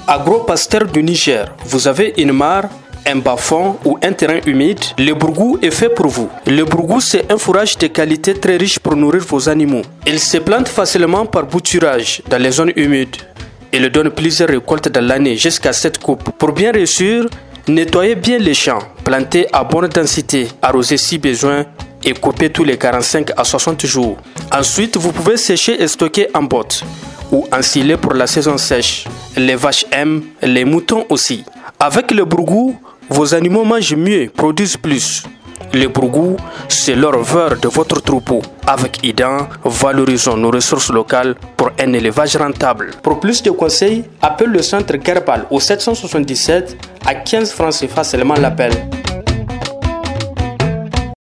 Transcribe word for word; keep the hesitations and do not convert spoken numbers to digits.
Agro-pasteur du Niger, vous avez une mare, un bas-fond ou un terrain humide, le bourgou est fait pour vous. Le bourgou, c'est un fourrage de qualité très riche pour nourrir vos animaux. Il se plante facilement par bouturage dans les zones humides. Il donne plusieurs récoltes dans l'année, jusqu'à sept coupes. Pour bien réussir, nettoyez bien les champs, plantez à bonne densité, arrosez si besoin et coupez tous les quarante-cinq à soixante jours. Ensuite, vous pouvez sécher et stocker en bottes ou ensiler pour la saison sèche. Les vaches aiment, les moutons aussi. Avec le bourgou, vos animaux mangent mieux, produisent plus. Le bourgou, c'est l'orveur de votre troupeau. Avec Idan, valorisons nos ressources locales pour un élevage rentable. Pour plus de conseils, appelle le centre Kerbal au sept cent soixante-dix-sept à quinze francs C F A seulement l'appel.